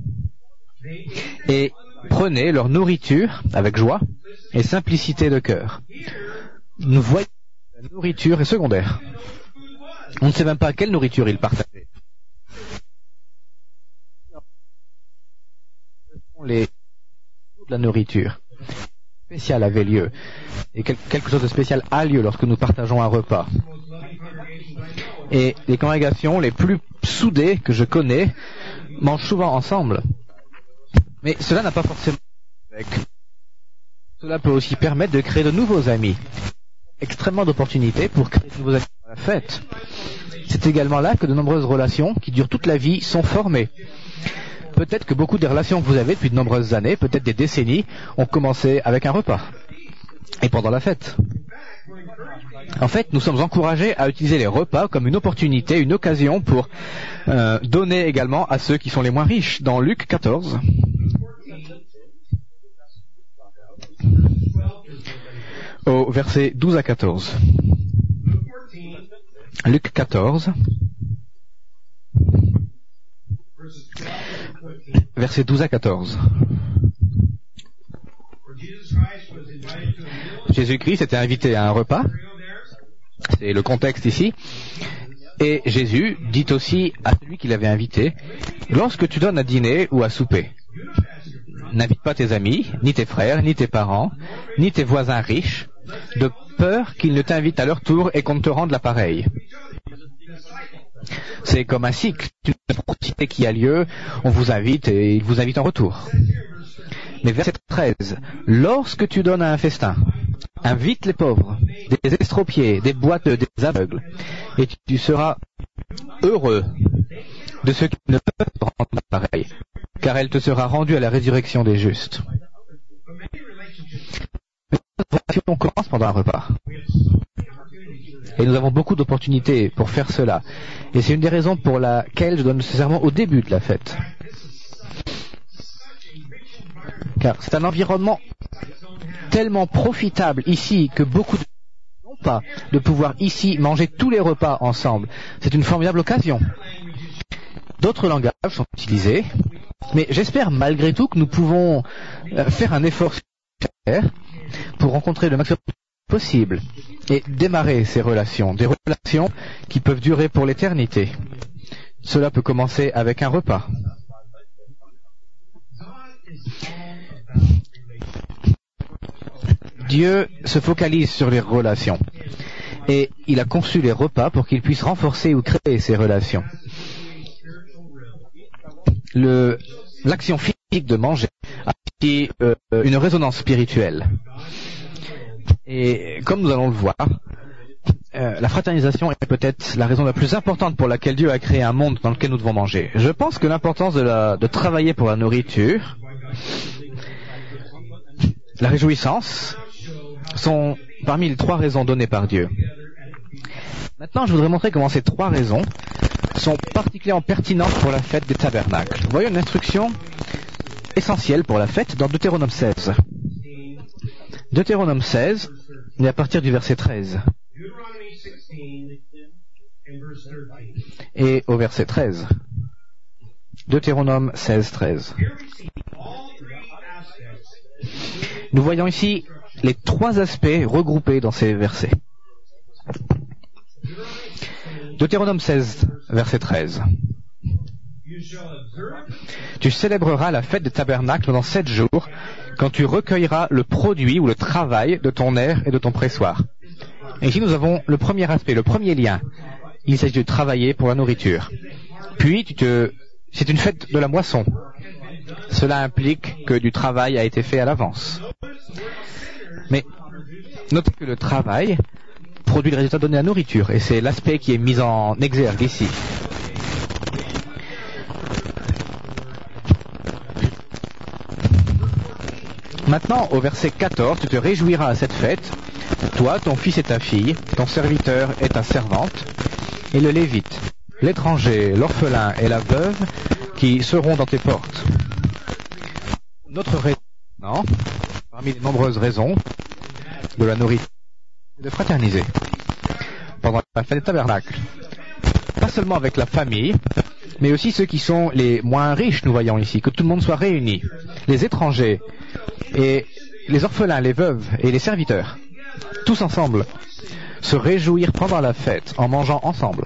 et prenaient leur nourriture avec joie et simplicité de cœur. Nous voyons que la nourriture est secondaire. On ne sait même pas quelle nourriture ils partageaient. La nourriture spéciale avait lieu et quelque chose de spécial a lieu lorsque nous partageons un repas. Et les congrégations les plus soudées que je connais mangent souvent ensemble. Mais cela n'a pas forcément avec. Cela peut aussi permettre de créer de nouveaux amis. Extrêmement d'opportunités pour créer de nouveaux amis à la fête. C'est également là que de nombreuses relations qui durent toute la vie sont formées. Peut-être que beaucoup des relations que vous avez depuis de nombreuses années, peut-être des décennies, ont commencé avec un repas et pendant la fête. En fait, nous sommes encouragés à utiliser les repas comme une opportunité, une occasion pour donner également à ceux qui sont les moins riches. Dans Luc 14, au verset 12 à 14. Luc 14, versets 12 à 14. Jésus-Christ était invité à un repas, c'est le contexte ici, et Jésus dit aussi à celui qui l'avait invité, lorsque tu donnes à dîner ou à souper, n'invite pas tes amis, ni tes frères, ni tes parents, ni tes voisins riches, de peur qu'ils ne t'invitent à leur tour et qu'on ne te rende l'appareil. C'est comme un cycle, une opportunité qui a lieu, on vous invite et il vous invite en retour. Mais verset 13, lorsque tu donnes un festin, invite les pauvres, des estropiés, des boiteux, des aveugles, et tu seras heureux de ceux qui ne peuvent te rendre l'appareil, car elle te sera rendue à la résurrection des justes. On commence pendant un repas. Et nous avons beaucoup d'opportunités pour faire cela. Et c'est une des raisons pour laquelle je donne ce serment au début de la fête. Car c'est un environnement tellement profitable ici que beaucoup de gens n'ont pas de pouvoir ici manger tous les repas ensemble. C'est une formidable occasion. D'autres langages sont utilisés, mais j'espère malgré tout que nous pouvons faire un effort pour rencontrer le maximum possible et démarrer ces relations, des relations qui peuvent durer pour l'éternité. Cela peut commencer avec un repas. Dieu se focalise sur les relations et il a conçu les repas pour qu'il puisse renforcer ou créer ces relations. L'action physique de manger a aussi une résonance spirituelle. Et comme nous allons le voir, la fraternisation est peut-être la raison la plus importante pour laquelle Dieu a créé un monde dans lequel nous devons manger. Je pense que l'importance de travailler pour la nourriture, la réjouissance, sont parmi les 3 raisons données par Dieu. Maintenant, je voudrais montrer comment ces 3 raisons sont particulièrement pertinentes pour la fête des tabernacles. Voyons une instruction essentielle pour la fête dans Deutéronome 16. Deutéronome 16, et à partir du verset 13. Et au verset 13. Deutéronome 16, 13. Nous voyons ici les 3 aspects regroupés dans ces versets. Deutéronome 16, verset 13. Tu célébreras la fête des tabernacles pendant 7 jours, quand tu recueilleras le produit ou le travail de ton aire et de ton pressoir. Et ici nous avons le premier aspect, le premier lien. Il s'agit de travailler pour la nourriture. Puis tu te c'est une fête de la moisson. Cela implique que du travail a été fait à l'avance. Mais notez que le travail produit le résultat donné à la nourriture, et c'est l'aspect qui est mis en exergue ici. Maintenant, au verset 14, tu te réjouiras à cette fête, toi, ton fils et ta fille, ton serviteur et ta servante, et le lévite, l'étranger, l'orphelin et la veuve qui seront dans tes portes. Notre raison, non, parmi les nombreuses raisons de la nourriture, c'est de fraterniser pendant la fête des tabernacles. Pas seulement avec la famille, mais aussi ceux qui sont les moins riches, nous voyons ici, que tout le monde soit réuni. Les étrangers et les orphelins, les veuves et les serviteurs, tous ensemble, se réjouir pendant la fête en mangeant ensemble.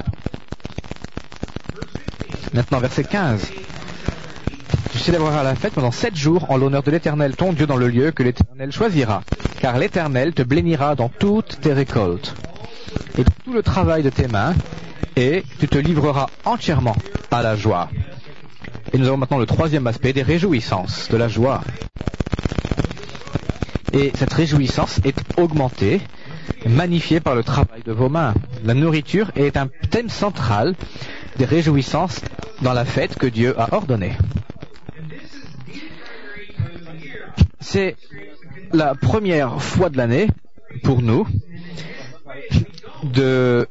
Maintenant, verset 15. Tu célébreras la fête pendant 7 jours en l'honneur de l'Éternel, ton Dieu, dans le lieu que l'Éternel choisira, car l'Éternel te bénira dans toutes tes récoltes et dans tout le travail de tes mains, et tu te livreras entièrement à la joie. Et nous avons maintenant le troisième aspect des réjouissances, de la joie. Et cette réjouissance est augmentée, magnifiée par le travail de vos mains. La nourriture est un thème central des réjouissances dans la fête que Dieu a ordonnée. C'est la première fois de l'année pour nous de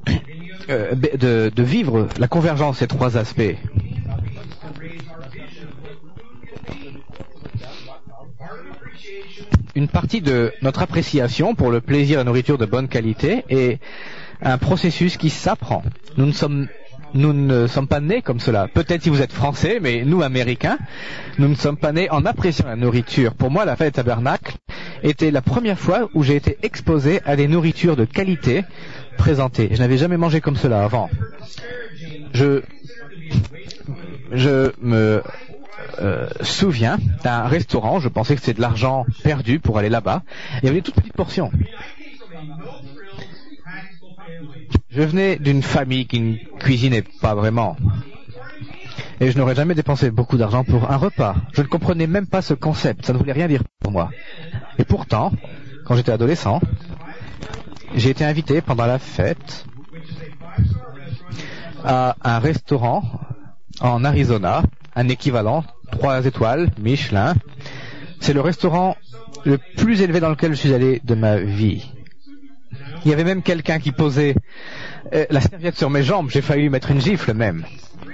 vivre la convergence de ces trois aspects. Une partie de notre appréciation pour le plaisir et la nourriture de bonne qualité est un processus qui s'apprend. Nous ne sommes pas nés comme cela. Peut-être si vous êtes français, mais nous, Américains, nous ne sommes pas nés en appréciant la nourriture. Pour moi, la fête des tabernacles était la première fois où j'ai été exposé à des nourritures de qualité présentées. Je n'avais jamais mangé comme cela avant. Je me souviens d'un restaurant, je pensais que c'était de l'argent perdu pour aller là-bas. Il y avait des toutes petites portions. Je venais d'une famille qui ne cuisinait pas vraiment. Et je n'aurais jamais dépensé beaucoup d'argent pour un repas. Je ne comprenais même pas ce concept, ça ne voulait rien dire pour moi. Et pourtant, quand j'étais adolescent, j'ai été invité pendant la fête à un restaurant en Arizona, un équivalent, 3 étoiles, Michelin. C'est le restaurant le plus élevé dans lequel je suis allé de ma vie. Il y avait même quelqu'un qui posait la serviette sur mes jambes, j'ai failli lui mettre une gifle même.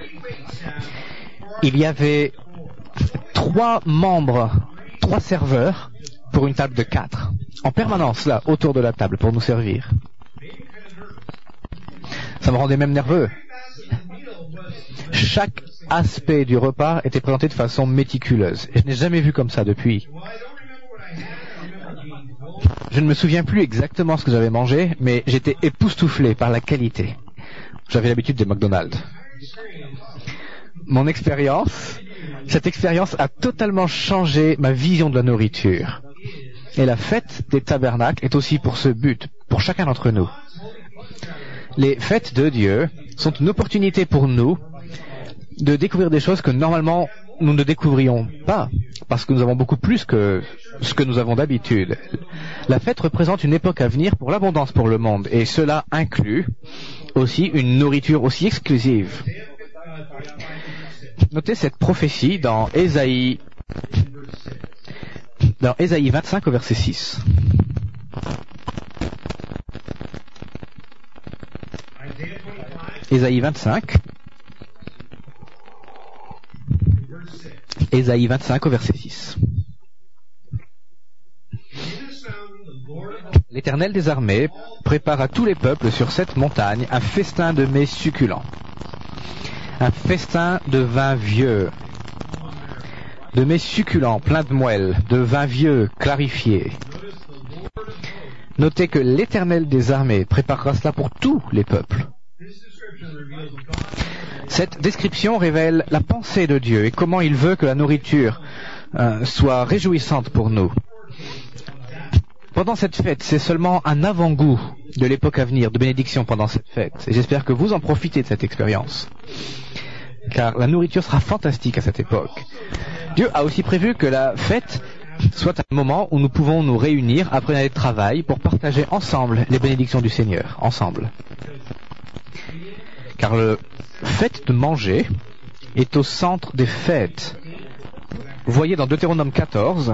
Il y avait 3 serveurs pour une table de 4, en permanence là, autour de la table, pour nous servir. Ça me rendait même nerveux. Chaque aspect du repas était présenté de façon méticuleuse. Et je n'ai jamais vu comme ça depuis. Je ne me souviens plus exactement ce que j'avais mangé, mais j'étais époustouflé par la qualité. J'avais l'habitude des McDonald's. Cette expérience a totalement changé ma vision de la nourriture. Et la fête des tabernacles est aussi pour ce but, pour chacun d'entre nous. Les fêtes de Dieu sont une opportunité pour nous de découvrir des choses que normalement nous ne découvrions pas, parce que nous avons beaucoup plus que ce que nous avons d'habitude. La fête représente une époque à venir pour l'abondance pour le monde, et cela inclut aussi une nourriture aussi exclusive. Notez cette prophétie dans Ésaïe 25 au verset 6. Ésaïe 25 au verset 6. L'Éternel des armées prépare à tous les peuples sur cette montagne un festin de mets succulents, un festin de vin vieux, de mets succulents pleins de moelle, de vin vieux clarifié. Notez que l'Éternel des armées préparera cela pour tous les peuples. Cette description révèle la pensée de Dieu et comment il veut que la nourriture soit réjouissante pour nous. Pendant cette fête, c'est seulement un avant-goût de l'époque à venir, de bénédiction pendant cette fête. Et j'espère que vous en profitez de cette expérience. car la nourriture sera fantastique à cette époque. Dieu a aussi prévu que la fête soit un moment où nous pouvons nous réunir après une année de travail pour partager ensemble les bénédictions du Seigneur, ensemble. Car le fait de manger est au centre des fêtes. Vous voyez dans Deutéronome 14,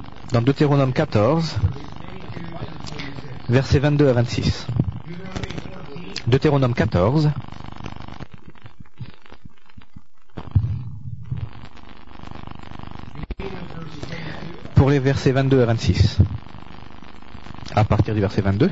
versets 22 à 26. Deutéronome 14, pour les versets 22 à 26. À partir du verset 22.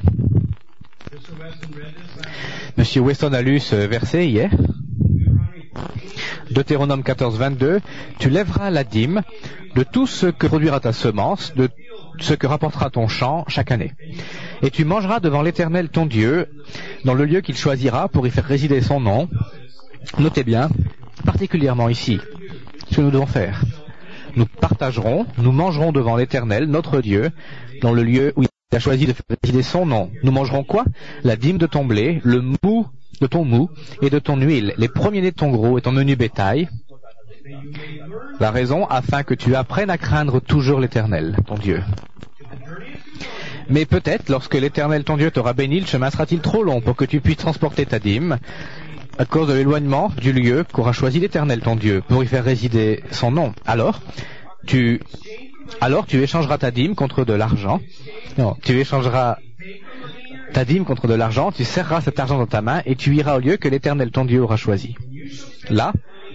Monsieur Weston a lu ce verset hier. Deutéronome 14, 22. Tu lèveras la dîme de tout ce que produira ta semence, de ce que rapportera ton champ chaque année. Et tu mangeras devant l'Éternel ton Dieu, dans le lieu qu'il choisira pour y faire résider son nom. Notez bien, particulièrement ici, ce que nous devons faire. Nous partagerons, nous mangerons devant l'Éternel, notre Dieu, dans le lieu où il a choisi de faire résider son nom. Nous mangerons quoi? La dîme de ton blé, le mou de ton mou et de ton huile, les premiers-nés de ton gros et ton menu bétail. La raison, afin que tu apprennes à craindre toujours l'Éternel, ton Dieu. Mais peut-être, lorsque l'Éternel, ton Dieu, t'aura béni, le chemin sera-t-il trop long pour que tu puisses transporter ta dîme, à cause de l'éloignement du lieu qu'aura choisi l'Éternel, ton Dieu, pour y faire résider son nom. Alors tu échangeras ta dîme contre de l'argent. Non, tu échangeras ta dîme contre de l'argent, tu serreras cet argent dans ta main et tu iras au lieu que l'Éternel, ton Dieu, aura choisi. Là,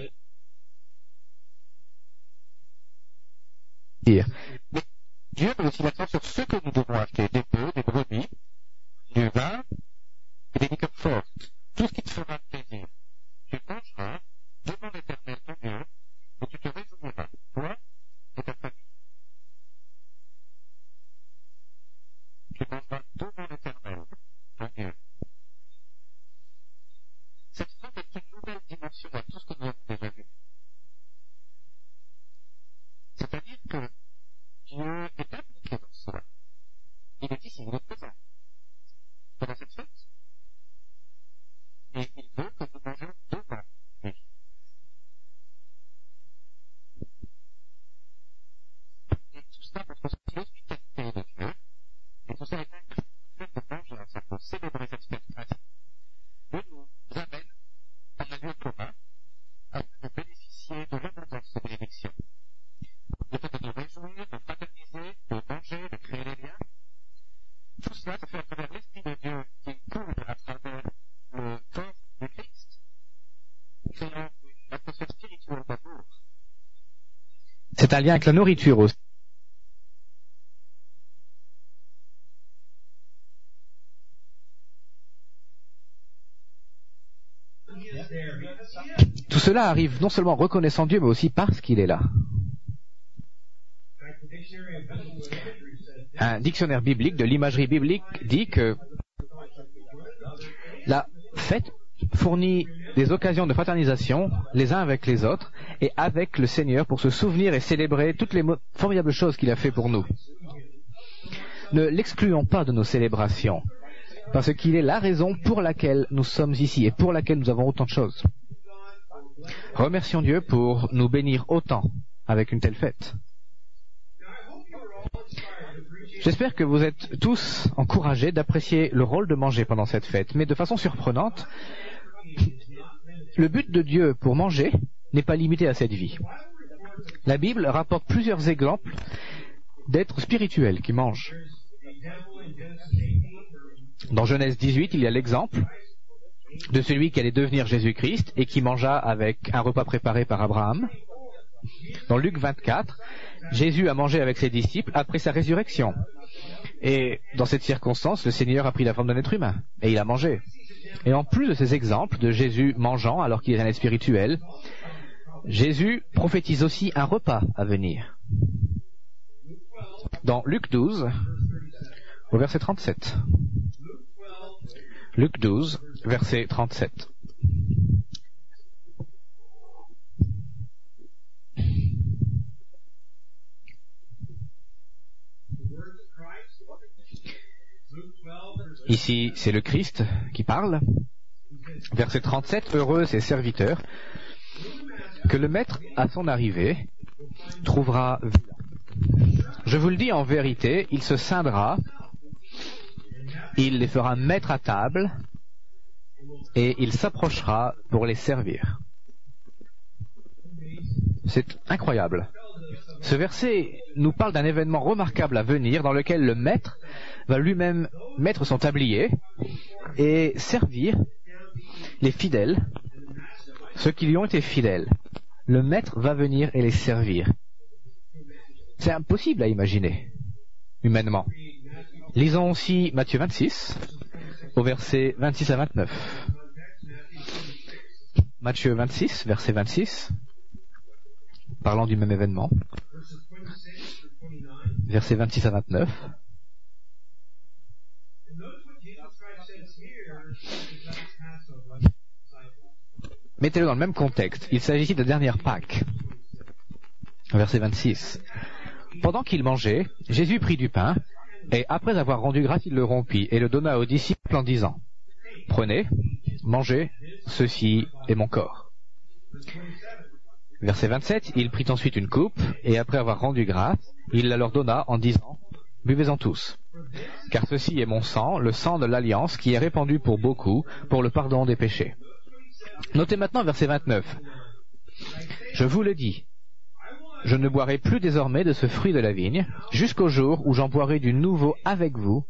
Dieu met aussi l'accent sur ce que nous devons acheter, des bœufs, des brebis, du vin et des liqueurs fortes. Tout ce qui te fera plaisir. Tu mangeras devant l'Éternel ton Dieu et tu te réjouiras, toi et ta famille. Tu mangeras devant l'Éternel ton Dieu. Cette fête est une nouvelle dimension à tout ce que nous avons déjà vu. C'est-à-dire que Dieu est impliqué dans cela. Il est ici, il est présent. Pendant cette fête. Et il veut que nous mangions devant lui. Et tout cela montre aussi l'hospitalité de Dieu. Et tout ça est inclus dans le fait de manger ensemble, de célébrer cette fête pratique. Dieu nous amène à un lieu commun afin de bénéficier de l'abondance de bénédictions. Le fait de nous réjouir, de fraterniser, de manger, de créer des liens, tout cela se fait à travers l'Esprit de Dieu qui coule à travers le corps du Christ, créant une atmosphère spirituelle d'amour. C'est un lien avec la nourriture aussi. Tout cela arrive non seulement en reconnaissant Dieu, mais aussi parce qu'il est là. Un dictionnaire biblique de l'imagerie biblique dit que la fête fournit des occasions de fraternisation les uns avec les autres et avec le Seigneur pour se souvenir et célébrer toutes les formidables choses qu'il a fait pour nous. Ne l'excluons pas de nos célébrations, parce qu'il est la raison pour laquelle nous sommes ici et pour laquelle nous avons autant de choses. Remercions Dieu pour nous bénir autant avec une telle fête. J'espère que vous êtes tous encouragés d'apprécier le rôle de manger pendant cette fête, mais de façon surprenante, le but de Dieu pour manger n'est pas limité à cette vie. La Bible rapporte plusieurs exemples d'êtres spirituels qui mangent. Dans Genèse 18, il y a l'exemple de celui qui allait devenir Jésus-Christ et qui mangea avec un repas préparé par Abraham. Dans Luc 24, Jésus a mangé avec ses disciples après sa résurrection. Et dans cette circonstance, le Seigneur a pris la forme d'un être humain et il a mangé. Et en plus de ces exemples de Jésus mangeant alors qu'il est un être spirituel, Jésus prophétise aussi un repas à venir. Dans Luc 12, au verset 37. Luc 12, verset 37. Ici, c'est le Christ qui parle. Verset 37, heureux ses serviteurs que le maître, à son arrivée, trouvera vilain. Je vous le dis en vérité, il se scindra, il les fera mettre à table, et il s'approchera pour les servir. C'est incroyable. Ce verset nous parle d'un événement remarquable à venir dans lequel le maître va lui-même mettre son tablier et servir les fidèles, ceux qui lui ont été fidèles. Le maître va venir et les servir. C'est impossible à imaginer, humainement. Lisons aussi Matthieu 26, au verset 26 à 29. Matthieu 26, verset 26, parlant du même événement. Versets 26 à 29. Mettez-le dans le même contexte. Il s'agit de la dernière Pâque. Verset 26. Pendant qu'il mangeait, Jésus prit du pain, et après avoir rendu grâce, il le rompit et le donna aux disciples en disant, « Prenez, mangez, ceci est mon corps. » Verset 27. Il prit ensuite une coupe, et après avoir rendu grâce, il la leur donna en disant, « Buvez-en tous, car ceci est mon sang, le sang de l'alliance qui est répandu pour beaucoup, pour le pardon des péchés. » Notez maintenant verset 29. « Je vous le dis, je ne boirai plus désormais de ce fruit de la vigne, jusqu'au jour où j'en boirai du nouveau avec vous.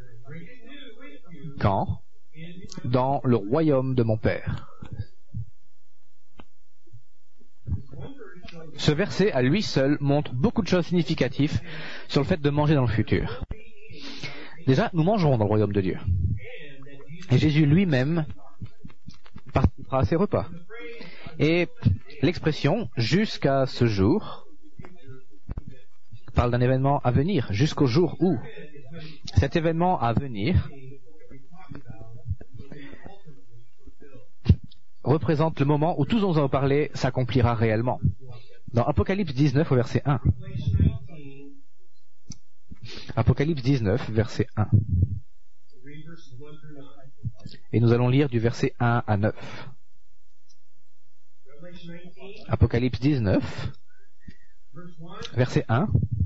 Quand? Dans le royaume de mon Père. » Ce verset, à lui seul, montre beaucoup de choses significatives sur le fait de manger dans le futur. Déjà, nous mangerons dans le royaume de Dieu. Et Jésus lui-même participera à ces repas. Et l'expression « jusqu'à ce jour » parle d'un événement à venir, jusqu'au jour où. Cet événement à venir représente le moment où tout ce dont nous avons parlé s'accomplira réellement. Dans Apocalypse 19 au verset 1. Apocalypse 19, verset 1. Et nous allons lire du verset 1 à 9. Apocalypse 19, verset 1.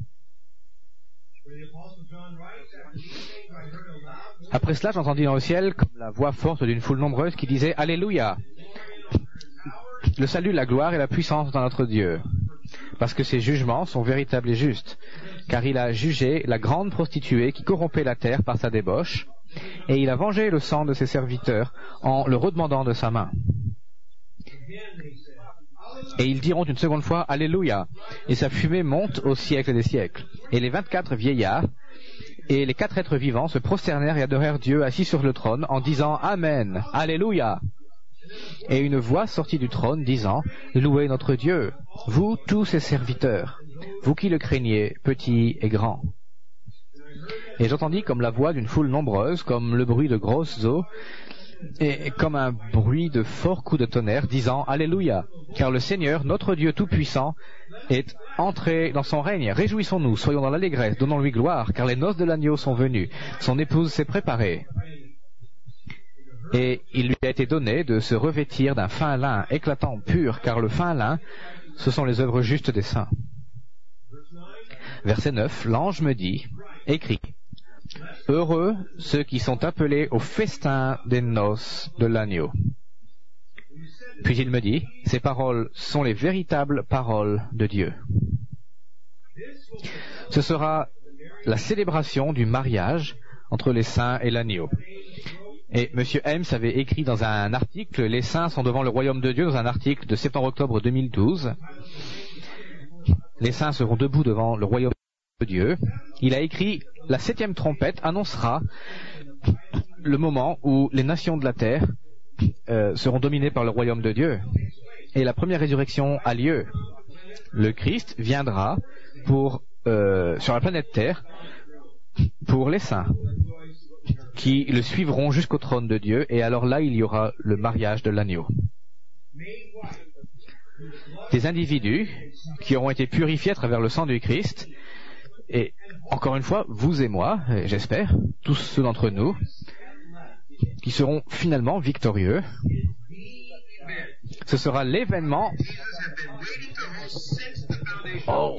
Après cela, j'entendis dans le ciel comme la voix forte d'une foule nombreuse qui disait « Alléluia ! Le salut, la gloire et la puissance dans notre Dieu, parce que ses jugements sont véritables et justes, car il a jugé la grande prostituée qui corrompait la terre par sa débauche, et il a vengé le sang de ses serviteurs en le redemandant de sa main. Et ils diront une seconde fois, Alléluia, et sa fumée monte au siècle des siècles. Et les 24 vieillards et les 4 êtres vivants se prosternèrent et adorèrent Dieu assis sur le trône en disant Amen, Alléluia. Et une voix sortit du trône disant, Louez notre Dieu, vous tous ses serviteurs, vous qui le craignez, petits et grands. Et j'entendis comme la voix d'une foule nombreuse, comme le bruit de grosses eaux, et comme un bruit de forts coups de tonnerre, disant Alléluia, car le Seigneur, notre Dieu Tout-Puissant, est entré dans son règne. Réjouissons-nous, soyons dans l'allégresse, donnons-lui gloire, car les noces de l'agneau sont venues, son épouse s'est préparée. Et il lui a été donné de se revêtir d'un fin lin éclatant pur, car le fin lin, ce sont les œuvres justes des saints. Verset 9, l'ange me dit, écris, heureux ceux qui sont appelés au festin des noces de l'agneau. Puis il me dit, ces paroles sont les véritables paroles de Dieu. Ce sera la célébration du mariage entre les saints et l'agneau. Et M. Helms avait écrit dans un article, les saints sont devant le royaume de Dieu, dans un article de septembre-octobre 2012. Les saints seront debout devant le royaume de Dieu. Il a écrit, la 7e trompette annoncera le moment où les nations de la terre seront dominées par le royaume de Dieu. Et la première résurrection a lieu. Le Christ viendra sur la planète Terre pour les saints qui le suivront jusqu'au trône de Dieu, et alors là, il y aura le mariage de l'agneau. Des individus qui auront été purifiés à travers le sang du Christ, et encore une fois, vous et moi, j'espère, tous ceux d'entre nous, qui seront finalement victorieux Ce sera l'événement. Oh.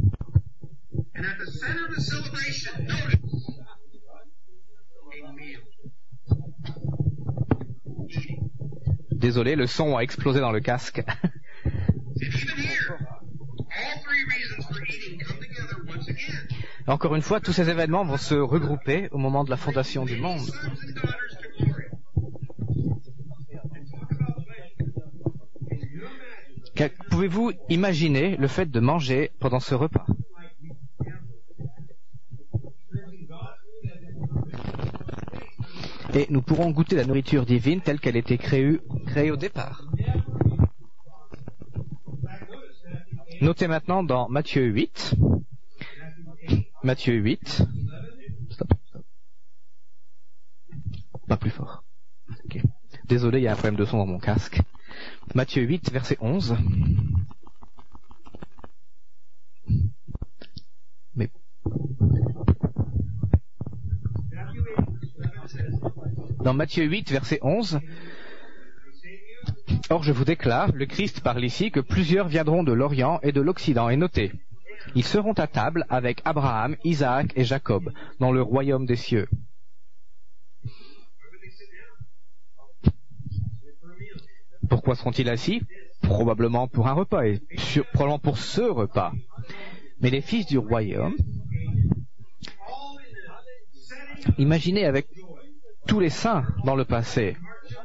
Désolé, le son a explosé dans le casque. Encore une fois, tous ces événements vont se regrouper au moment de la fondation du monde. Pouvez-vous imaginer le fait de manger pendant ce repas? Et nous pourrons goûter la nourriture divine telle qu'elle était créée au départ. Notez maintenant dans Matthieu 8. Matthieu 8. Stop. Pas plus fort. Okay. Désolé, il y a un problème de son dans mon casque. Matthieu 8, verset 11. Mais... Dans Matthieu 8, verset 11, « Or je vous déclare, le Christ parle ici, que plusieurs viendront de l'Orient et de l'Occident. Et notez, ils seront à table avec Abraham, Isaac et Jacob dans le royaume des cieux. » Pourquoi seront-ils assis? Probablement pour un repas, et probablement pour ce repas. Mais les fils du royaume, imaginez avec tous les saints dans le passé,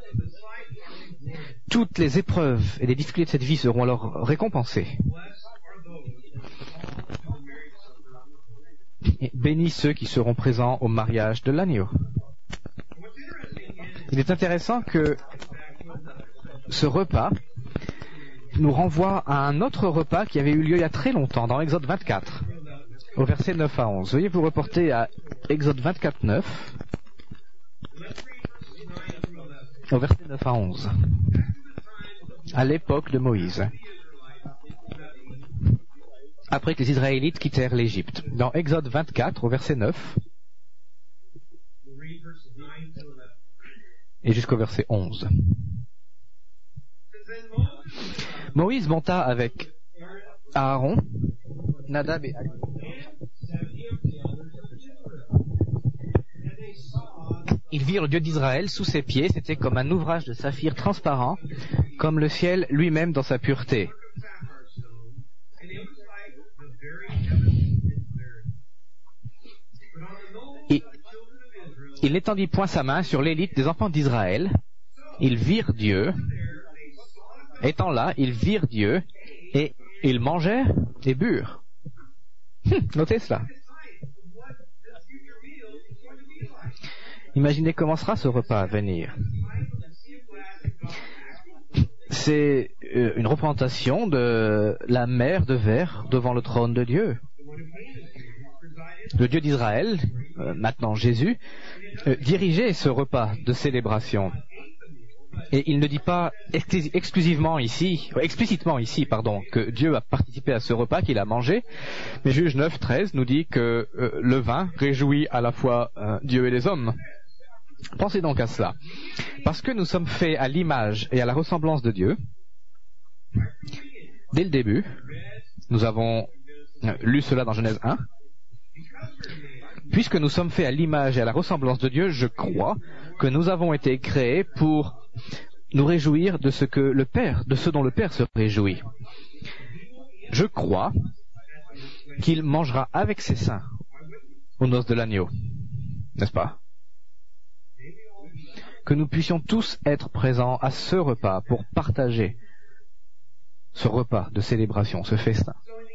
toutes les épreuves et les difficultés de cette vie seront alors récompensées. Et bénis ceux qui seront présents au mariage de l'agneau. Il est intéressant que ce repas nous renvoie à un autre repas qui avait eu lieu il y a très longtemps, dans Exode 24, au verset 9 à 11. Veuillez vous reporter à Exode 24, 9, au verset 9 à 11, à l'époque de Moïse, après que les Israélites quittèrent l'Égypte. Dans Exode 24, au verset 9, et jusqu'au verset 11. Moïse monta avec Aaron, Nadab et Abihu. Ils virent le Dieu d'Israël sous ses pieds, c'était comme un ouvrage de saphir transparent, comme le ciel lui-même dans sa pureté. Il n'étendit point sa main sur l'élite des enfants d'Israël. Ils virent Dieu. Étant là, ils virent Dieu et ils mangeaient et burent. Notez cela. Imaginez comment sera ce repas à venir. C'est une représentation de la mer de verre devant le trône de Dieu. Le Dieu d'Israël, maintenant Jésus, dirigeait ce repas de célébration. Et il ne dit pas explicitement ici, que Dieu a participé à ce repas, qu'il a mangé, mais Juge 9, 13 nous dit que le vin réjouit à la fois Dieu et les hommes. Pensez donc à cela. Parce que nous sommes faits à l'image et à la ressemblance de Dieu, dès le début, nous avons lu cela dans Genèse 1, puisque nous sommes faits à l'image et à la ressemblance de Dieu, je crois que nous avons été créés pour nous réjouir de ce dont le Père se réjouit. Je crois qu'il mangera avec ses saints aux noces de l'agneau, n'est-ce pas? Que nous puissions tous être présents à ce repas pour partager ce repas de célébration, ce festin.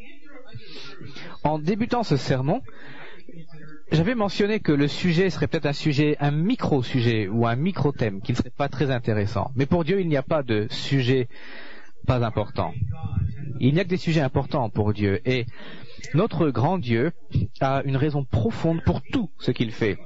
En débutant ce sermon, j'avais mentionné que le sujet serait peut-être un micro-sujet ou un micro-thème qui ne serait pas très intéressant. Mais pour Dieu, il n'y a pas de sujet pas important. Il n'y a que des sujets importants pour Dieu. Et notre grand Dieu a une raison profonde pour tout ce qu'il fait.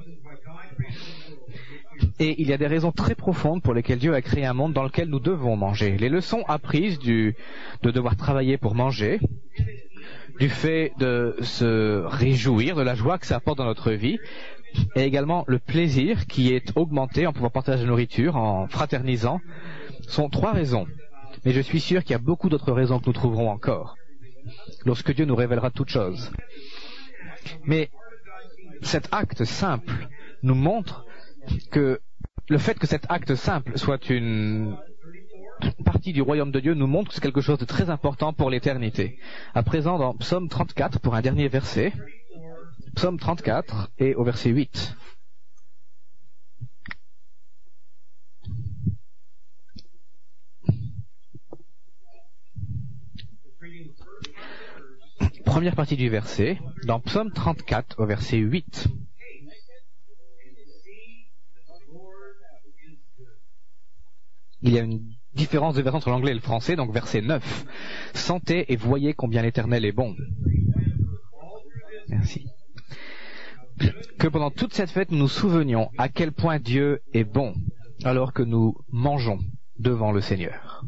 Et il y a des raisons très profondes pour lesquelles Dieu a créé un monde dans lequel nous devons manger. Les leçons apprises de devoir travailler pour manger, du fait de se réjouir, de la joie que ça apporte dans notre vie, et également le plaisir qui est augmenté en pouvant partager la nourriture, en fraternisant, sont trois raisons Mais je suis sûr qu'il y a beaucoup d'autres raisons que nous trouverons encore, lorsque Dieu nous révélera toutes choses. Mais cet acte simple nous montre que le fait que cet acte simple soit une partie du royaume de Dieu nous montre que c'est quelque chose de très important pour l'éternité. À présent, dans Psaume 34, pour un dernier verset, Psaume 34 et au verset 8. Première partie du verset, dans Psaume 34 au verset 8. Il y a une différence de version entre l'anglais et le français, donc verset 9. Sentez et voyez combien l'Éternel est bon. Merci. Que pendant toute cette fête, nous nous souvenions à quel point Dieu est bon, alors que nous mangeons devant le Seigneur.